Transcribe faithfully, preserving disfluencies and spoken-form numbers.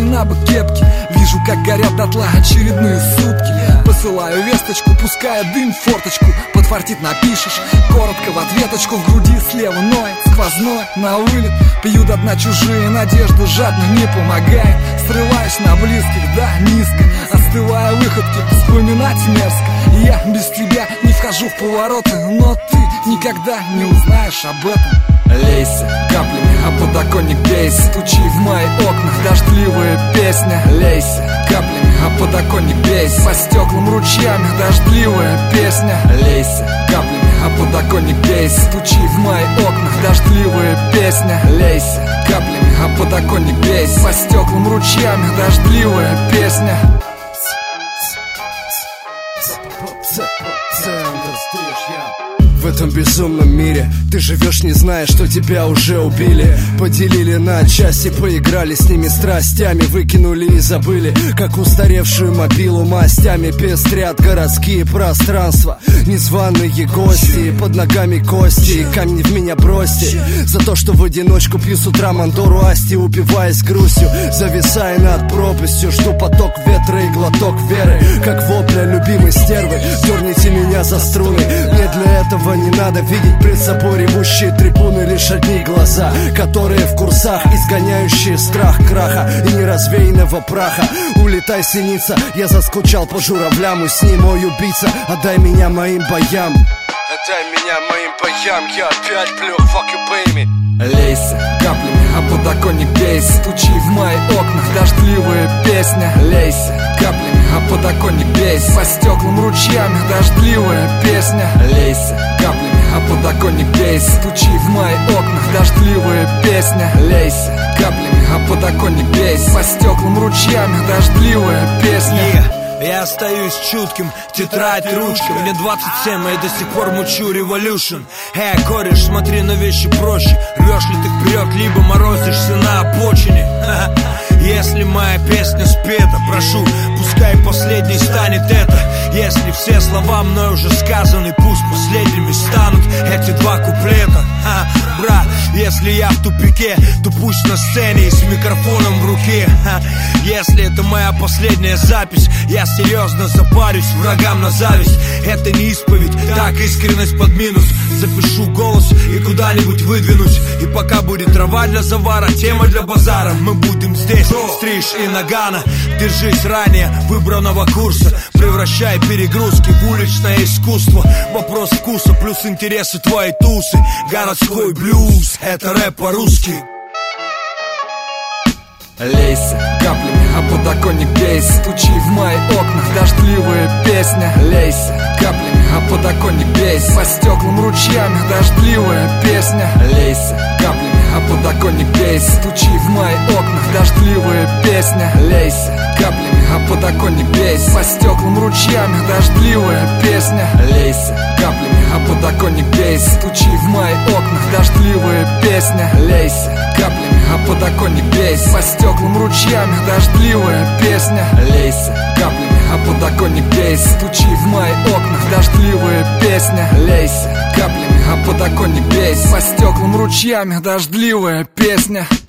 на бок кепки. Вижу, как горят дотла очередные сутки. Посылаю весточку, пуская дым в форточку. Подфартит напишешь, коротко в ответочку. В груди слева ноет, сквозной, на вылет. Пью до дна чужие надежды, жадно не помогает. Срываюсь на близких, да, низко. Остывая выходки, вспоминать мерзко. И я без тебя не вхожу в повороты, но ты никогда не узнаешь об этом. Лейся каплями, а подоконник бейся. Стучи в мои окна, дождливая песня. Лейся каплями, а подоконник бейся. По стеклам ручьями, дождливая песня. Лейся каплями, а подоконник бейся. Стучи в мои окна, дождливая песня. Лейся каплями, а подоконник бейся. По стеклам ручьями, дождливая песня. В этом безумном мире ты живешь, не зная, что тебя уже убили. Поделили на части, поиграли с ними страстями. Выкинули и забыли, как устаревшую мобилу мастями. Пестрят городские пространства, незваные гости. Под ногами кости, камни в меня бросьте. За то, что в одиночку пью с утра Мандору Асти, упиваясь грустью, зависая над пропастью. Жду поток ветра и глоток веры, как вопля любимой стервы. Дерните меня за струны, мне для этого не надо видеть пред собой ревущие трибуны. Лишь одни глаза, которые в курсах, изгоняющие страх краха и неразвеянного праха. Улетай, синица, я заскучал по журавлям. Усни, мой убийца, отдай меня моим боям. Отдай меня моим боям, я опять плю, fuck you, pay me. Лейся каплями, а подоконник бейся. Стучи в мои окна, дождливая песня. Лейся каплями, а подоконник бейся. По стеклам ручьями, дождливая песня. Лейся каплями, а подоконник бейся. Стучи в мои окна, дождливая песня. Лейся каплями, а подоконник бейся. По стеклам ручьями, дождливая песня. Yeah. Я остаюсь чутким, тетрадь, ручка. Мне двадцать семь, а я до сих пор мучу революшн. Эй, кореш, смотри на вещи проще. Рвешь ли ты вперед, либо морозишься на обочине. Если моя песня спета, прошу, пускай последней станет это. Если все слова мной уже сказаны, пусть последними станут эти два куплета. Ха, брат, если я в тупике, то пусть на сцене и с микрофоном в руке. Ха, если это моя последняя запись, я серьезно запарюсь врагам на зависть. Это не исповедь, так искренность под минус. Запишу голос и куда-нибудь выдвинусь. И пока будет трава для завара, тема для базара, мы будем здесь, стриж и нагана. Держись ранее выбранного курса, превращай перегрузки в уличное искусство. Вопрос вкуса плюс интересы твои тусы. Городской блюз, это рэп по-русски. Лейся каплями, а подоконник бейся. Стучи в мои окна, дождливая песня. Лейся каплями, а подоконник бейся. По стеклам ручьями, дождливая песня. Лейся каплями, а подоконник бейся. Стучи в мои окна, дождливая песня. Лейся каплями, а подоконник бейся. По стеклам ручьями, дождливая песня. Лейся каплями, а подоконник бейся. Стучи в мои окна, дождливая песня. Лейся каплями, а подоконник бейся. По стеклам ручьями, дождливая песня. Лейся каплями, а подоконник бейся. Стучи в мои окна, дождливая песня. Лейся каплями, а подоконник бейся. По стеклам ручьями, дождливая песня.